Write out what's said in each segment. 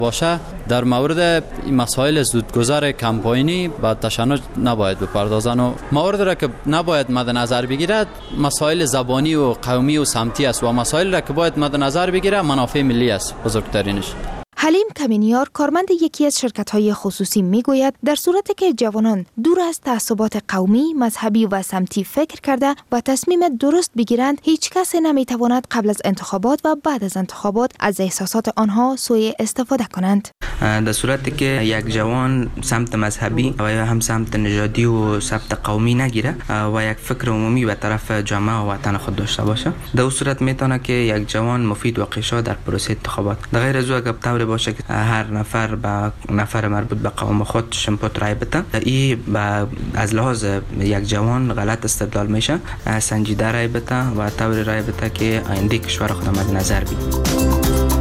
باشه در مورد مسائل زودگذر کمپاینی با تشنج نباید بپردازن و موارد را که نباید مد نظر بگیرد مسائل زبانی و قومی و سمتی است و مسائل را که باید مد نظر بگیره منافع ملی است بزرگترینش. حلیم کمینیار کارمند یکی از شرکت‌های خصوصی میگوید در صورتی که جوانان دور از تعصبات قومی، مذهبی و سمتی فکر کرده و تصمیم درست بگیرند، هیچ کس نمیتواند قبل از انتخابات و بعد از انتخابات از احساسات آنها سوء استفاده کنند. در صورتی که یک جوان سمت مذهبی و یا هم سمت نژادی و سمت قومی نگیره و یک فکر عمومی به طرف جامعه و وطن خود داشته باشه، در اون صورت میتونه که یک جوان مفید واقع شود در پروسه انتخابات. در غیر از او طور باشه که هر نفر به نفر مربوط به قوم خود شمپوت رای بده، این از لحاظ یک جوان غلط استدلال میشه. سنجیده رای بده و طور رای بده که آینده کشور خود مد نظر بگیره.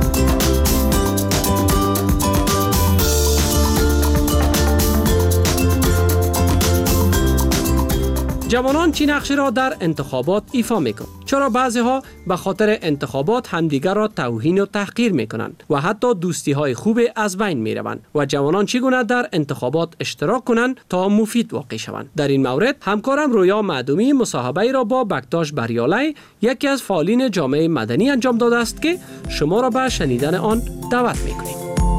جوانان چی نقشی را در انتخابات ایفا میکنند؟ چرا بعضی ها به خاطر انتخابات همدیگر را توهین و تحقیر میکنند و حتی دوستی های خوب از بین میروند و جوانان چگونه در انتخابات اشتراک کنند تا مفید واقع شوند؟ در این مورد همکارم رویا معدومی مصاحبه را با بکتاش بریالی، یکی از فعالین جامعه مدنی انجام داده است که شما را به شنیدن آن دعوت میکنیم.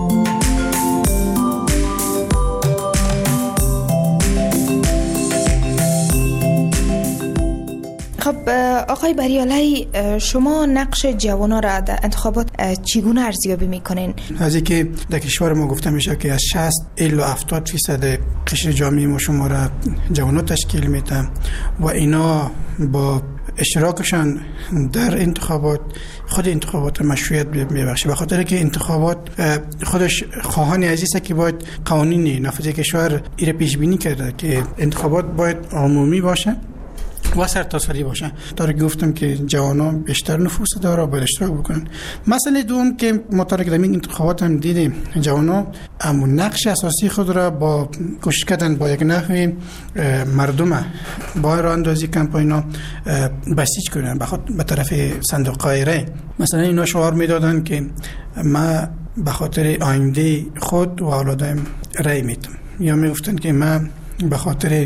خب آقای بریالی، شما نقش جوانان را در انتخابات چگونه ارزیابی میکنین؟ از اینکه در کشور ما گفته میشه که از 60 الی 70% قشر جامعه ما شما را جوانان تشکیل میدن و اینا با اشتراکشان در انتخابات خود انتخابات مشروعیت میبخشه، به خاطر که انتخابات خودش خواهان عزیزه که باید قوانین نافذ کشور ایره پیش بینی کرده که انتخابات باید عمومی باشه و سرتاسری باشه. تا گفتم که جوانان بیشتر نفوذ داره باید اشتراک بکنن. مسئله دوم که مطابق در این انتخابات هم دیدیم جوانان همون نقش اساسی خود را با کوشش کردن با یک نحوی مردم با راه اندازی کمپاینا بسیج کنن به طرف صندوق‌های رای. مثلا اینا شعار میدادن که ما به خاطر آینده خود و اولادم رای میدم، یا میگفتن که من به خاطر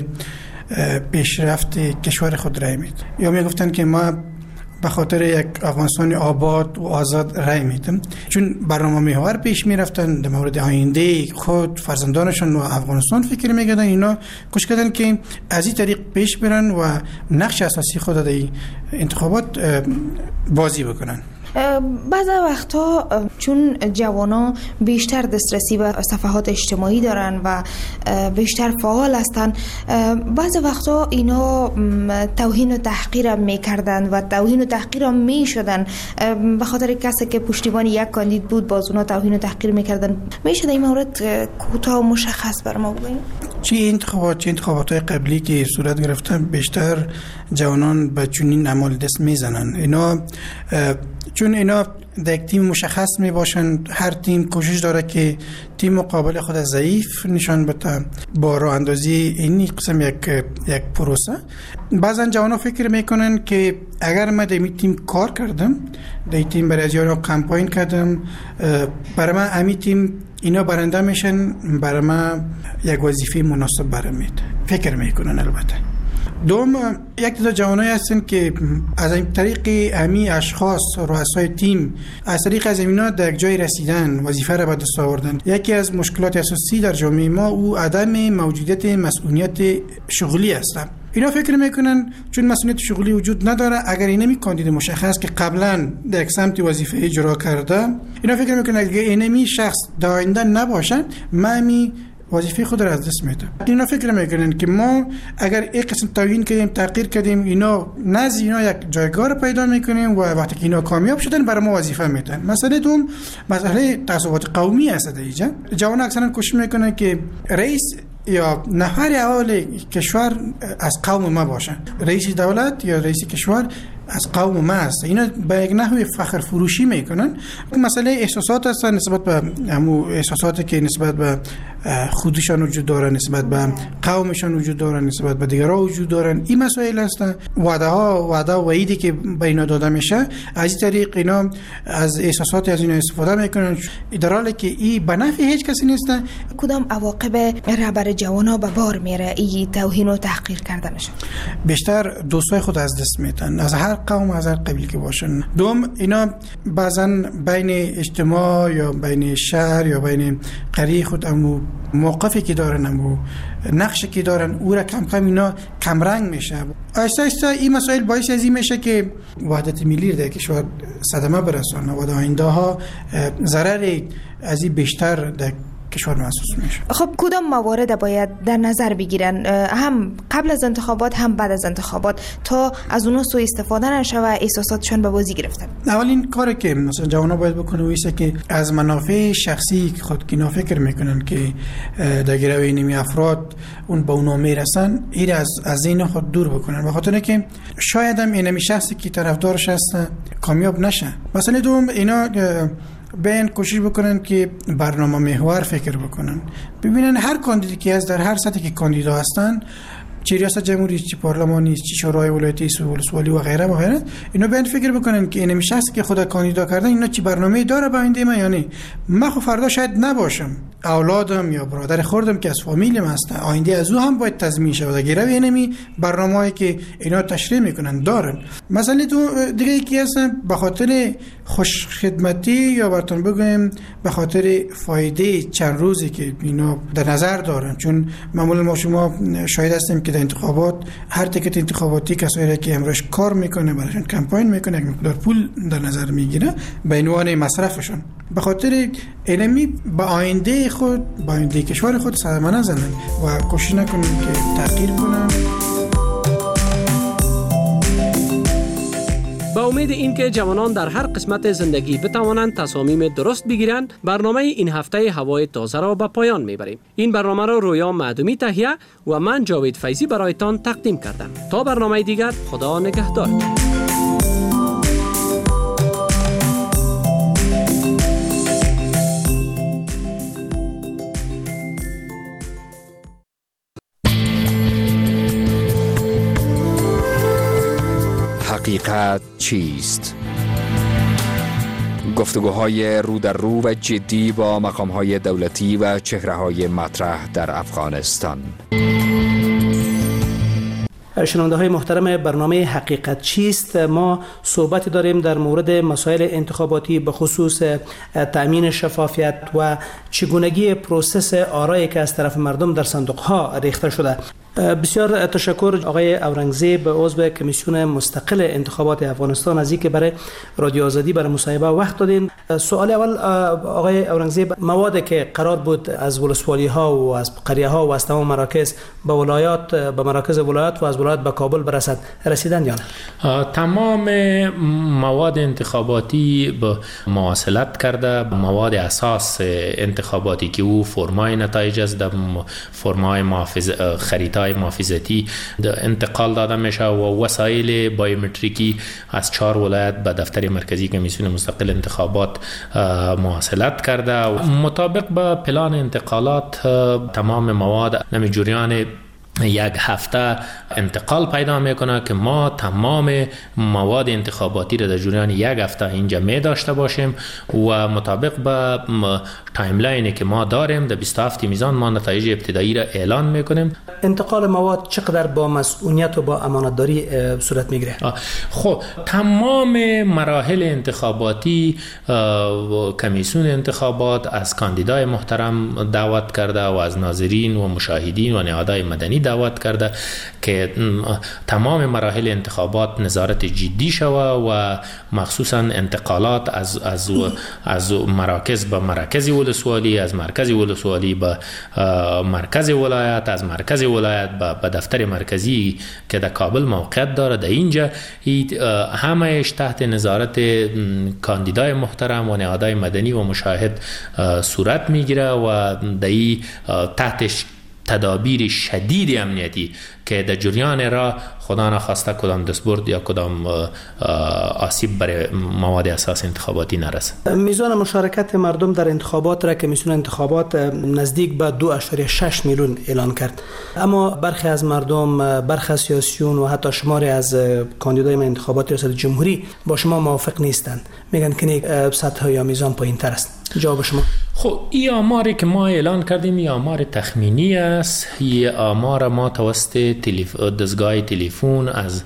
پیشرفت کشور خود رای میدم، یا میگفتن که ما به خاطر یک افغانستان آباد و آزاد رای میدم. چون برنامه محور پیش میرفتن در مورد آینده خود، فرزندانشون و افغانستان فکر میکردن، اینا کوشش کردن که از این طریق پیش برن و نقش اساسی خود در انتخابات بازی بکنن. بعضی وقتا چون جوانا بیشتر دسترسی به صفحات اجتماعی دارن و بیشتر فعال هستن، بعضی وقتا اینا توهین و تحقیر میکردن و توهین و تحقیر میشدن به خاطر کسی که پشتیبان یک کاندید بود، باز اونا توهین و تحقیر میکردن. میشه این مورد کوتاه و مشخص بر ما بگین؟ چه انتخابات های قبلی که صورت گرفتن بیشتر جوانان به چنین اعمال دست میزنن. اینا چون اینا در یک تیم مشخص می باشن، هر تیم کوشش داره که تیم مقابل خود ضعیف نشان بده با راه اندازی این قسم یک پروسه. بعضا جوانا فکر میکنن که اگر من در این تیم کار کردم، در این تیم برای از یارا کمپاین کردم، برای من امی تیم اینا برنده میشن، برای من یک وظیفه مناسب برام میده، فکر میکنن. البته دوم یک تا جوانایی هستن که از این طریق امی اشخاص رؤسای تیم از طریق از اینا در یک جای رسیدن، وظیفه را به دست آوردن. یکی از مشکلات اساسی در جامعه ما او عدم موجودیت مسئولیت شغلی است. اینا فکر میکنن چون مسئولیت شغلی وجود نداره، اگر اینمی کاندید مشخص که قبلا در یک سمت وظیفه اجرا کرده، اینا فکر میکنن اگر اینمی شخص در آینده نباشن من وظیفه خود را از دست میدم. اینا فکر میکنن که ما اگر یک قسم توهین کردیم، تحقیر کردیم، اینا نزد اینا یک جایگاه رو پیدا میکنیم و وقتی که اینا کامیاب شدن برای ما وظیفه میدن. مسئله دوم مسئله تعصبات قومی است. اینجا جوان اکثرا کوشش میکنن که رئیس یا نفر اول کشور از قوم ما باشن. رئیس دولت یا رئیس کشور از قوم ما است. اینا به یک نحوی فخر فروشی میکنن. مسئله احساسات هست، نسبت به همو احساساتی که نسبت به خودشان وجود دارن، نسبت به قومشان وجود دارن، نسبت به دیگرها وجود دارن. این مسائل هستن. وعده و وعیدی که به اینا داده میشه، از این طریق اینا از احساسات از اینا استفاده میکنن، در حالی که این به نفع هیچ کسی نیست. کدام عواقب رهبر جوانا به بار میره این توهین و تحقیر کردنش؟ بیشتر دوستای خود از دست میدن، از هر قوم، از هر قبیله که باشن. دوم، اینا بعضا بین اجتماع یا بین شهر یا بین قریه خود امو موقفی که دارن، امو نقشی که دارن، او را کم کم اینا کم رنگ میشه. آهسته آهسته این مسائل باعث از این میشه که وحدت ملی در کشور صدمه برسونه و در آینده ها ضرر از این بیشتر در کشور محسوس میشه. خب کدام موارد باید در نظر بگیرن، هم قبل از انتخابات هم بعد از انتخابات، تا از اونها سوء استفاده نشه و احساساتشون به بازی گرفته؟ اولین کاری که مثلا جوانا باید بکنه ویسه که از منافع شخصی خود که فکر میکنن که در گروه اینمی افراد اون به اونا میرسن، این از این خود دور بکنن، به خاطر که شاید هم اینمی شخصی که طرفدارش هست کامیاب نشه. مثلا دوم، اینا بین کوشش بکنن که برنامه محور فکر بکنن، ببینن هر کاندیدی که از در هر سطحی که کاندیدا هستن، چه ریاست جمهوری، چه پارلمانی، چه شورای ولایتی، ولسوالی و غیره و غیره، اینا باید فکر بکنن که این شخصی که خود کاندیدا کردن اینا چه برنامه‌ای داره با آینده ما یا نه. من خب فردا شاید نباشم، اولادم یا برادر خوردم که از فامیلم هستن، آینده از او هم باید تضمین شه و در گروه اینمی برنامه‌ای که اینا تشریح میکنن دارن. مثلا تو دیگه یکی هستن به خاطر خوش خدمتی یا براتون بگم به خاطر فایده چند روزی که اینا در نظر دارن، چون معمولا ما شما شاهد هستیم که در انتخابات هر تیکت انتخاباتی کسایی که امروز کار میکنه براشون کمپاین میکنه یک مقدار پول در نظر میگیره به عنوان مصرفشون. به خاطر اینمی به آینده خود، به آینده کشور خود صدمه نزنن و کوشش نکنن که تغییر کنن. با امید اینکه جوانان در هر قسمت زندگی بتوانند تصامیم درست بگیرند، برنامه این هفته هوای تازه را به پایان میبریم. این برنامه را رویا معدومی تهیه و من جاوید فیضی برایتان تقدیم کردم. تا برنامه دیگر، خدا نگهدار. حقیقت چیست؟ گفتگوهای رو در رو و جدی با مقام‌های دولتی و چهره‌های مطرح در افغانستان. شنونده های محترم برنامه حقیقت چیست، ما صحبت داریم در مورد مسائل انتخاباتی به خصوص تأمین شفافیت و چگونگی پروسس آرایی که از طرف مردم در صندوق ها ریخته شده. بسیار تشکر آقای اورنگزیب، عضو کمیسیون مستقل انتخابات افغانستان، از اینکه برای رادیو آزادی برای مصاحبه وقت دادین. سوال اول آقای اورنگزیب، موادی که قرار بود از ولسوالی ها و از قریه ها و از تمام مراکز به ولایات، به مراکز ولایات و از ولایات به کابل برسد، رسیدن یا نه؟ تمام مواد انتخاباتی به مواصلت کرده. مواد اساس انتخاباتی که او فرمای نتایج است، فرمای خریدای محافظتی انتقال داده میشه و وسایل بایومتریکی از 4 ولایت به دفتر مرکزی کمیسیون مستقل انتخابات مواصلت کرده. مطابق به پلان انتقالات تمام مواد نمی جریان یک هفته انتقال پیدا میکنه که ما تمام مواد انتخاباتی را در جریان یک هفته اینجا می داشته باشیم و مطابق به تایملاینی که ما داریم در 27 میزان ما نتایج ابتدایی را اعلان میکنیم. انتقال مواد چقدر با مسئولیت و با امانتداری صورت میگیره؟ خب تمام مراحل انتخاباتی کمیسیون انتخابات از کاندیدای محترم دعوت کرده و از ناظرین و مشاهدین و نهادهای مدنی دعوت کرده که تمام مراحل انتخابات نظارت جدی شوه و مخصوصا انتقالات از مراکز به مرکز ولسوالی، از مرکز ولسوالی به مرکز ولایت، از مرکز ولایت به دفتر مرکزی که در کابل موقعیت داره، در اینجا همهش تحت نظارت کاندیدای محترم و نهادهای مدنی و مشاهد صورت میگیره و در تحتش تدابیر شدید امنیتی که در جریان را خدا نخواسته کدام دستبرد یا کدام آسیب برای مواد اساس انتخاباتی نرسه. میزان مشارکت مردم در انتخابات را که کمیسیون انتخابات نزدیک به 2.6 میلیون اعلان کرد، اما برخی از مردم، برخی از سیاسیون و حتی شماری از کاندیدای انتخابات ریاست جمهوری با شما موافق نیستند، میگن که سطح یا میزان پایین‌تر است. جواب شما؟ خب این آماری که ما اعلان کردیم این آمار تخمینی است. این آمار ما توسط دستگاه تلفن از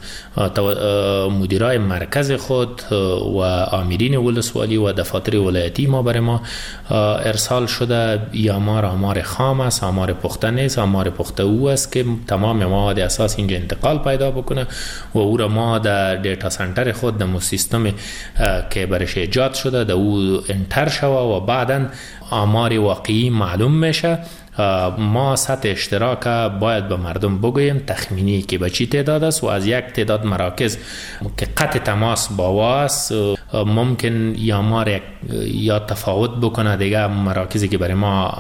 مدیرای مرکز خود و آمرین ولسوالی و دفاتر ولایتی ما برای ما ارسال شده. این آمار خام است، آمار پخته نیست. آمار پخته او است که تمام مواد اساس اینجا انتقال پیدا بکنه و او را ما در دیتا سنتر خود در سیستم که برش ایجاد شده در او انتر شوه و بعداً آمار واقعی معلوم میشه. ما سطح اشتراک باید به مردم بگوییم تخمینی که به چی تعداد است و از یک تعداد مراکز که قطع تماس با واس ممکن یا آمار یا تفاوت بکنه. دیگه مراکزی که برای ما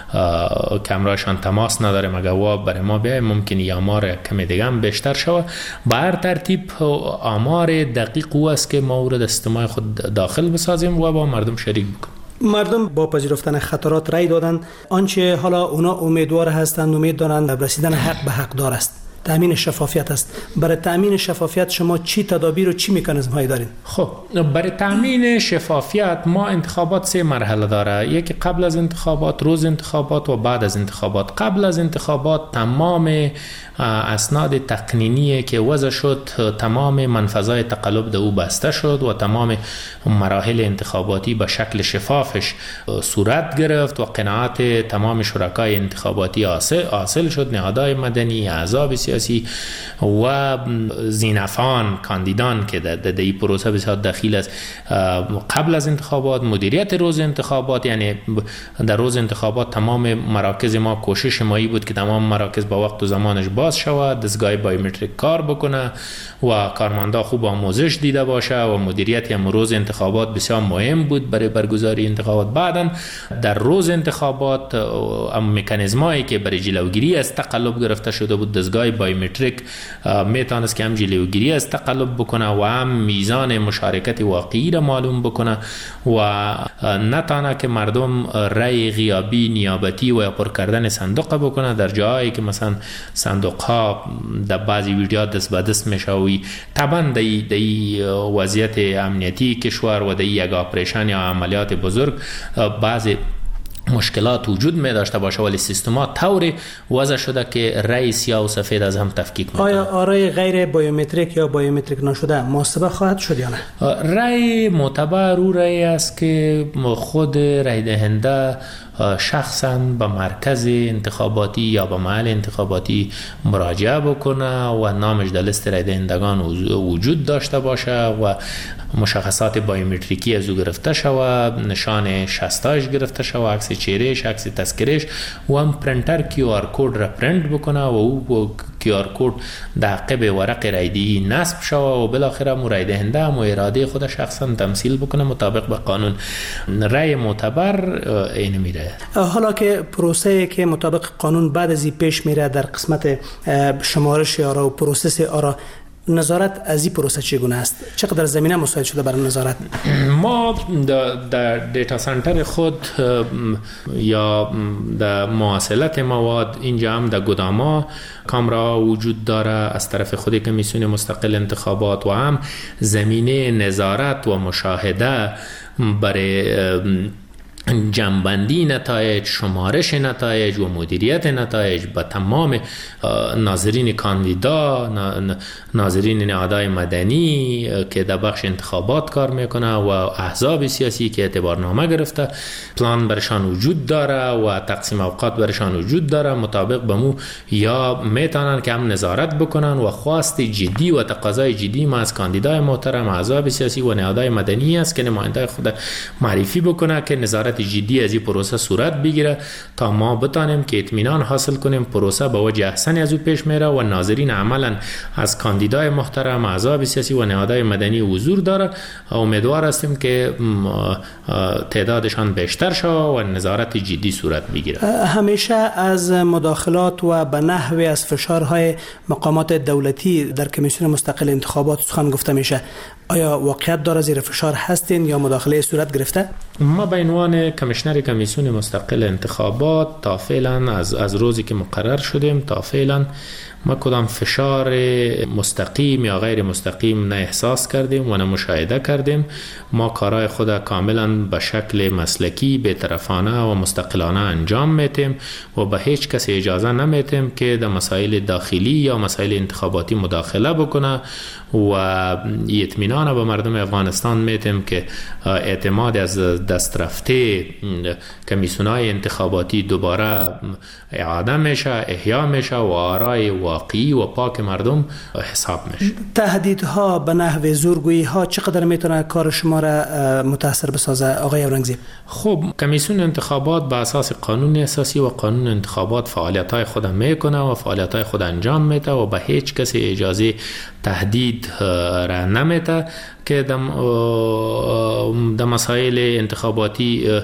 کمرایشان تماس نداره مگه وا برای ما بیای ممکن یا آمار کمی دیگه هم بیشتر شوه. به هر ترتیب آمار دقیق او است که ما در سیستم خود داخل بسازیم و با مردم شریک بکنیم. مردم با پذیرفتن خطرات رای دادند. آنچه حالا اونا امیدوار هستند، امید دارند رسیدن حق به حقدار است. تامین شفافیت است. برای تامین شفافیت شما چی تدابیر و چی مکانیزم هایی دارین؟ خب برای تامین شفافیت ما انتخابات 3 مرحله داره. یکی قبل از انتخابات، روز انتخابات و بعد از انتخابات. قبل از انتخابات تمام اسناد تقنینی که وضع شد، تمام منفذهای تقلب ده او بسته شد و تمام مراحل انتخاباتی به شکل شفافش صورت گرفت و قناعت تمام شرکای انتخاباتی حاصل شد. نهادهای مدنی، احزاب سیاسی و زینفان کاندیدان که در این پروسه بسیار دخیل است. قبل از انتخابات مدیریت روز انتخابات، یعنی در روز انتخابات تمام مراکز ما کوشش مایی بود که تمام مراکز با وقت و زمانش باز شود، دستگاه بایومتریک کار بکنه و کارمندا خوب آموزش دیده باشه و مدیریت هم روز انتخابات بسیار مهم بود برای برگزاری انتخابات. بعداً در روز انتخابات مکانیزمایی که برای جلوگیری از تقلب گرفته شده بود، دستگاه بایومتریک میتونست که هم جلوگیری از تقلب بکنه و هم میزان مشارکت واقعی را معلوم بکنه و نتانه که مردم رای غیابی، نیابتی و یا پر کردن صندوق بکنه در جایی که مثلا صندوق ها در بعضی ویدیوها دست به دست میشوی. طبعا در وضعیت امنیتی کشور و در یک آپریشن یا عملیات بزرگ بعضی مشکلات وجود می داشته باشه، ولی سیستما طوری وضع شده که رای سیاه و سفید از هم تفکیک میکنه. آیا آرای غیر بایومتریک یا بایومتریک نشده محاسبه خواهد شد یا نه؟ رای معتبر او رای است که خود رای دهنده شخصا به مرکز انتخاباتی یا به محل انتخاباتی مراجعه بکنه و نامش در لیست رای دهندگان وجود داشته باشه و مشخصات بایومتریکی از او گرفته شود، نشان شستاش گرفته شود، عکس چهرهش، عکس تذکرهش و هم پرینتر کیو آر کد را پرینت بکنه و او کیو آر کد در عقب ورق رایدهی نصب شود و بالاخره رای دهنده هم اراده خود شخصا تمثیل بکنه مطابق به قانون. رای معتبر این میره. حالا که پروسه که مطابق قانون بعد از این پیش میره در قسمت شمارش آرا و پروسس آرا، نظارت از این پروسه چگونه است؟ چقدر زمینه مساعد شده برای نظارت؟ ما در دیتا سنتر خود یا در مواصلت مواد اینجا هم در گداما کامرا وجود داره از طرف خود کمیسیون مستقل انتخابات و هم زمینه نظارت و مشاهده برای جمع‌بندی نتایج، شمارش نتایج و مدیریت نتایج به تمام ناظرین کاندیدا، ناظرین نهادهای مدنی که در بخش انتخابات کار میکنه و احزاب سیاسی که اعتبارنامه گرفته، پلان برشان وجود داره و تقسیم اوقات برشان وجود داره. مطابق به مو یا میتونن که هم نظارت بکنن و خواست جدی و تقاضای جدی ما از کاندیدای محترم، احزاب سیاسی و نهادهای مدنی است که نماینده خود معرفی بکنه که نظارت نظارت جدی از این پروسه صورت بگیره تا ما بتانیم که اطمینان حاصل کنیم پروسه به وجه احسن از او پیش میره و ناظرین عملا از کاندیدای محترم، احزاب سیاسی و نهادهای مدنی حضور داره. امیدوار هستیم که تعدادشان بیشتر شود و نظارت جدی صورت بگیره. همیشه از مداخلات و به نحوی از فشارهای مقامات دولتی در کمیسیون مستقل انتخابات سخن گفته میشه. آیا واقعیت داره زیر فشار هستین یا مداخله صورت گرفته؟ ما به عنوان کمیشنر کمیسیون مستقل انتخابات تا فعلا از روزی که مقرر شدیم تا فعلا ما کدام فشار مستقیم یا غیر مستقیم نه احساس کردیم و نه مشاهده کردیم. ما کارهای خود کاملا به شکل مسلکی، بی‌طرفانه و مستقلانه انجام میتیم و به هیچ کس اجازه نمیتیم که در مسائل داخلی یا مسائل انتخاباتی مداخله بکنه و اطمینان به مردم افغانستان میتیم که اعتماد از دست رفته کمیسیون‌های انتخاباتی دوباره اعاده میشه، احیا میشه و آرای واقعی و پاک مردم حساب میشه. تهدیدها به نحو زورگویی ها چقدر میتونه کار شما را متاثر بسازه آقای اورنگزیب؟ خب کمیسیون انتخابات به اساس قانون اساسی و قانون انتخابات فعالیت‌های خود میکنه و فعالیت‌های خود انجام میده و به هیچ کسی اجازه تهدید را نمیده که در مسائل انتخاباتی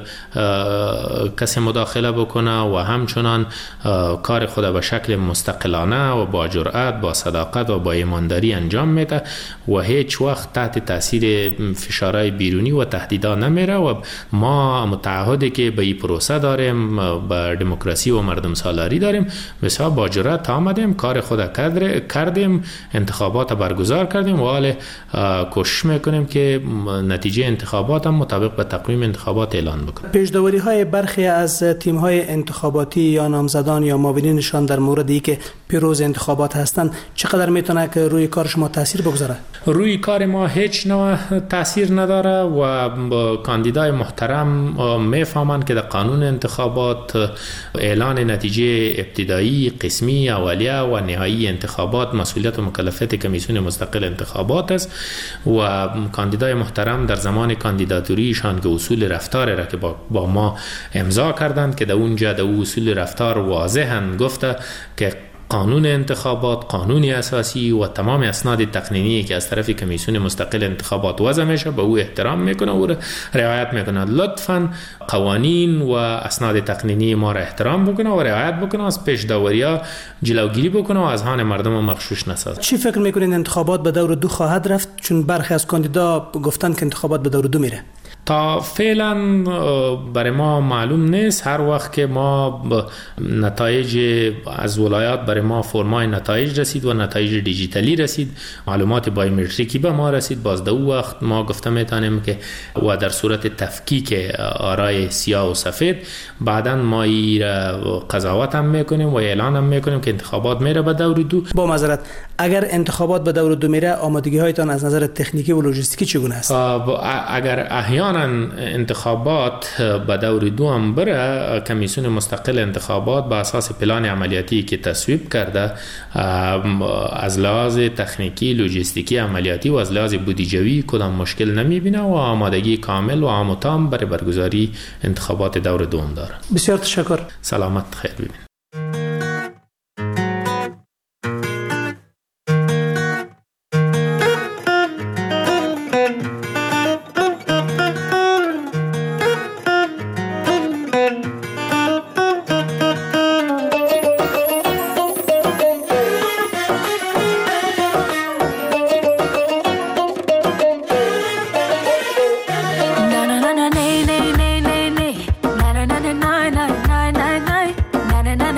کسی مداخله بکنه و همچنان کار خود به شکل مستقلانه و با جرأت، با صداقت و با ایمانداری انجام میده و هیچ وقت تحت تاثیر فشارهای بیرونی و تهدیدها نمیره و ما متعهدی که به این پروسه داریم، به دموکراسی و مردم سالاری داریم، بسیار با جرأت آمدیم، کار خود کردیم، انتخابات برگزار کردیم و حال کوشش میکنیم که نتیجه انتخابات هم مطابق به تقویم انتخابات اعلان بکنیم. پیش‌داوری های برخی از تیم های انتخاباتی یا نامزدان یا معاونینشان در مورد اینکه پیروز انتخابات هستند چقدر میتونه که روی کار شما تاثیر بگذاره؟ روی کار ما هیچ نوع تاثیر نداره و کاندیدای محترم میفهمند که در قانون انتخابات اعلان نتیجه ابتدایی، قسمی، اولیه و نهایی انتخابات مسئولیت و مکلفیت کمیسیون مستقل انتخابات است و کاندیدای محترم در زمان کاندیداتوریشان که اصول رفتار را که با ما امضا کردند که در اونجا در اصول رفتار واضحاً گفته که قانون انتخابات، قانون اساسی و تمام اسناد تقنینی که از طرف کمیسیون مستقل انتخابات وضع میشه به او احترام میکنه و رعایت میکنه. لطفاً قوانین و اسناد تقنینی ما را احترام بکنه و رعایت بکنه، از پیش داوری‌ها جلوگیری بکنه و از هان مردم مغشوش نسازه. چی فکر میکنین انتخابات به دور 2 خواهد رفت؟ چون برخی از کاندیدا گفتن که انتخابات به دور 2 میره. تا فعلا برای ما معلوم نیست. هر وقت که ما نتایج از ولایات برای ما فرمای نتایج رسید و نتایج دیجیتالی رسید، معلومات بایومتریکی به ما رسید، باز در اون وقت ما گفته میتونیم که و در صورت تفکیک آرای سیاه و سفید بعداً ما قضاوت هم میکنیم و اعلان هم میکنیم که انتخابات میره به دور 2. با معذرت، اگر انتخابات به دور 2 میره آمادگی هایتان از نظر تکنیکی و لوجستیکی چگونه است؟ اگر احیانا انتخابات به دور 2 هم بره، کمیسیون مستقل انتخابات با اساس پلان عملیاتی که تصویب کرده از لحاظ تکنیکی، لوجستیکی، عملیاتی و از لحاظ بودجه‌ای کدام مشکل نمیبینه و آمادگی کامل و عام و تام برای برگزاری انتخابات دور 2 داره. بسیار تشکر. سلامت خیر ببین. na na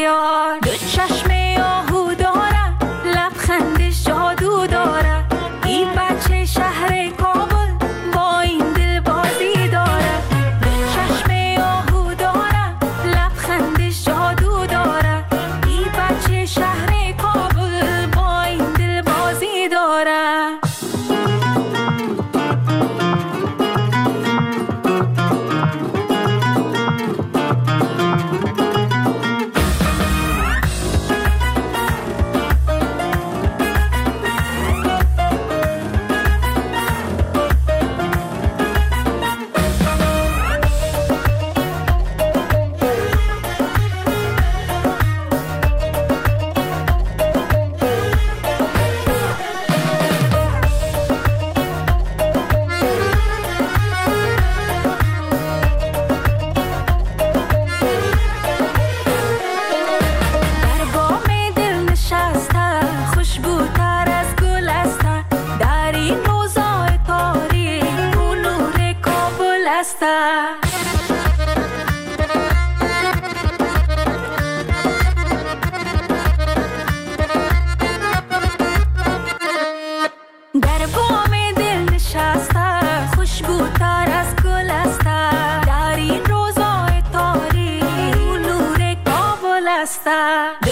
یار. دو چشم آهو داره، لبخندش جادو داره. این بچه شهر کابل با این دل بازی داره. دو چشم آهو داره، لبخندش جادو داره. این بچه شهر کابل با این دل بازی داره. در بام دل نشسته، خوشبوتر از گل است. در این روزای تاریک نور کابل است.